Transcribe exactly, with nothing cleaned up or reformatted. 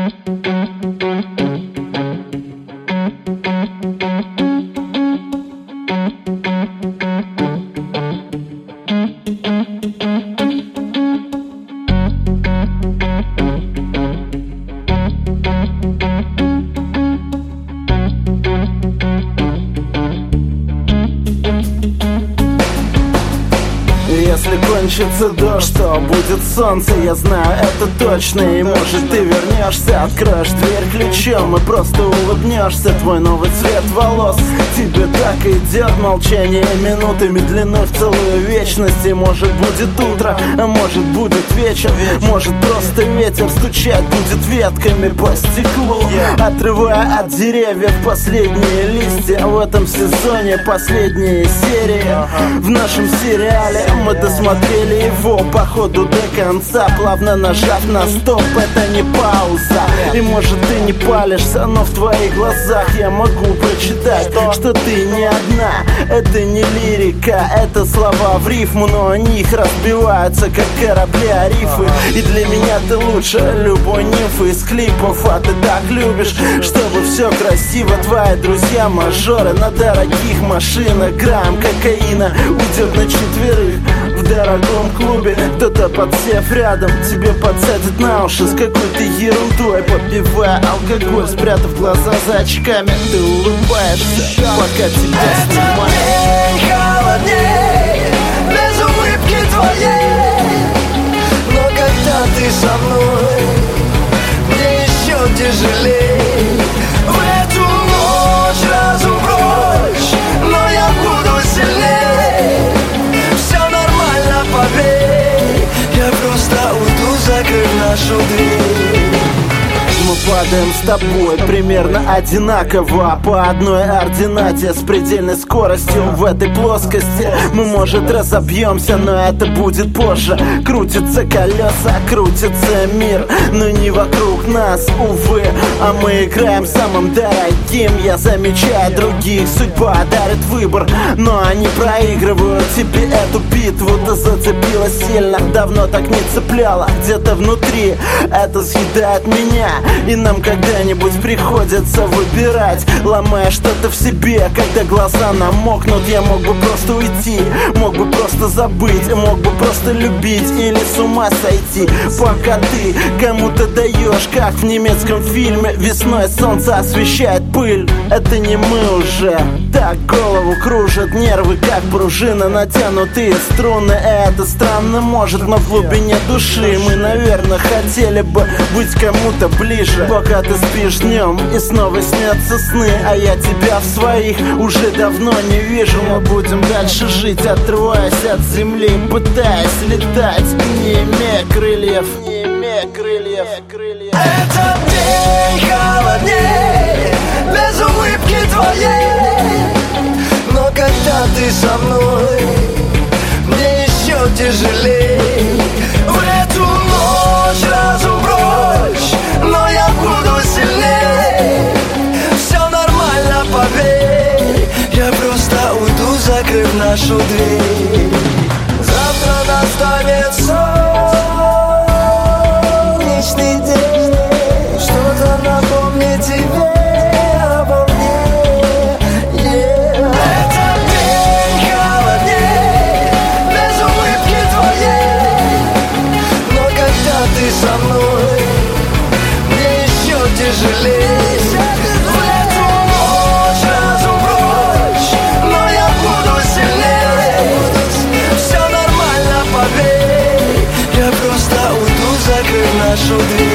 Если кончится дождь, то будет солнце, я знаю это точно. И может ты вернешься, откроешь дверь ключом и просто улыбнешься. Твой новый цвет волос тебе так идет, молчание минутами длиной в целую вечность. И может будет утро, а может будет вечер, может просто ветер стучать будет ветками по стеклу, отрывая от деревьев последние листья. В этом сезоне последние серии в нашем сериале. Мы досмотрели его по ходу до конца, плавно нажав на стоп, это не пауза. И может ты не палишься, но в твоих глазах я могу прочитать, что ты не одна. Это не лирика, это слова в рифму, но о них разбиваются, как корабли о рифы. И для меня ты лучше любой нимфы из клипов, а ты так любишь, чтобы все красиво. Твои друзья мажоры на дорогих машинах, грамм кокаина уйдет на четверых в дорогом клубе. Кто-то, подсев рядом, тебе подсадит на уши с какой-то ерундой, попивая алкоголь, спрятав глаза за очками. Ты улыбаешься, пока тебя снимают. Этот день холодней, без улыбки твоей, но когда ты со мной, мне еще тяжелей. В эту ночь разум прочь, но я буду сильней. Поверь, я просто уйду, закрыв нашу дверь. Мы падаем с тобой примерно одинаково, по одной ординате, с предельной скоростью. В этой плоскости мы, может, разобьемся, но это будет позже. Крутятся колеса, крутится мир, но не вокруг нас, увы. А мы играем самым дорогим. Я замечаю других, судьба дарит выбор, но они проигрывают тебе эту битву. Ты зацепила сильно, давно так не цепляла. Где-то внутри это съедает меня, и нам когда-нибудь приходится выбирать, ломая что-то в себе. Когда глаза намокнут, я мог бы просто уйти, мог бы просто забыть, мог бы просто любить или с ума сойти. Пока ты кому-то даешь, как в немецком фильме, весной солнце освещает пыль. Это не мы уже, так голову кружат нервы, как пружина, натянутые струны. Это странно, может, но в глубине души мы, наверное, хотели бы быть кому-то ближе. Пока ты спишь днем и снова снятся сны, а я тебя в своих уже давно не вижу. Мы будем дальше жить, отрываясь от земли, пытаясь летать, не имея крыльев, не имея крыльев, крыльев. Этот день холодней, без улыбки твоей, но когда ты со мной, мне еще тяжелей. В эту ночь разум прочь, но я буду сильней. Все нормально, поверь, я просто уйду, закрыв нашу дверь. Завтра настанет солнечный день, что-то напомнит тебе обо мне, yeah. Этот день холодней, без улыбки твоей, но когда ты со мной, мне еще тяжелей. В эту ночь разум прочь, но я буду сильней. Все нормально, поверь, я просто уйду, закрыв нашу дверь.